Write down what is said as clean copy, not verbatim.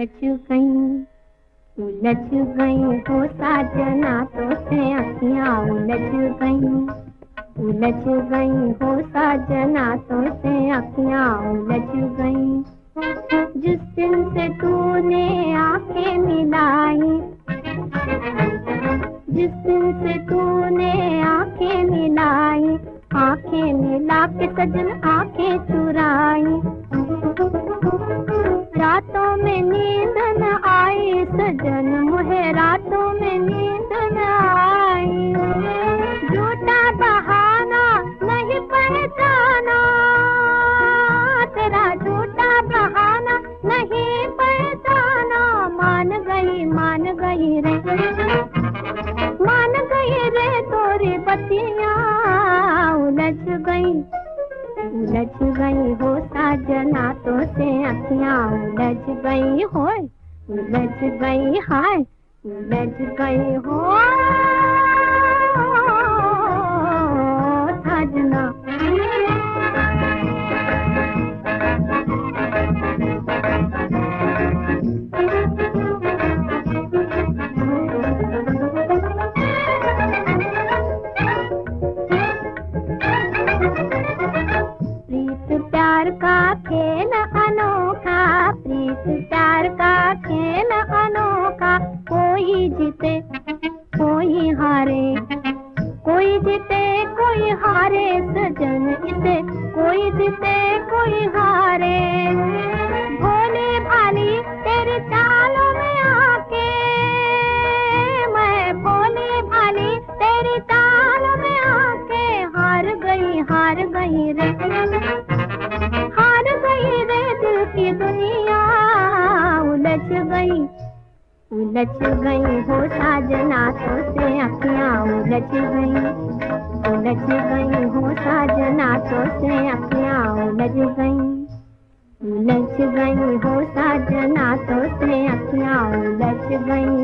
उलझ गई हो साजना तो से अखियाँ उलझ गई हो साजना तो से अखियाँ उलझ गई। जिस दिन से तूने आंखें मिलाई, जिस दिन से तूने आंखें मिलाई, आंखें मिला के सजन आंखें चुराई। रातों में नींद न आई सजन मुझे रातों में नींद न आई। झूठा बहाना नहीं पहचाना, तेरा झूठा बहाना नहीं पहचाना। मान गई रे, मान गई रे तोरी बत्तियाँ उलझ गई हो साजना तो से अखियाँ उलझ गई हो, उलझ गई हाय उलझ गई हो साजना। प्यार का खेल अनोखा, प्रीत प्यार का खेल अनोखा। कोई जीते कोई हारे, कोई जीते कोई हारे सजन इसे, कोई जीते कोई हारे। भोली भाली तेरी चालों में आके, मैं भोली भाली तेरी चालों में आके हार गई रे, हार गई रे दिल की दुनिया उलझ गई हो साजना तो से अखियाँ उलझ गई हो साजना तो से अखियाँ उलझ गई हो साजना तो से अखियाँ उलझ गई।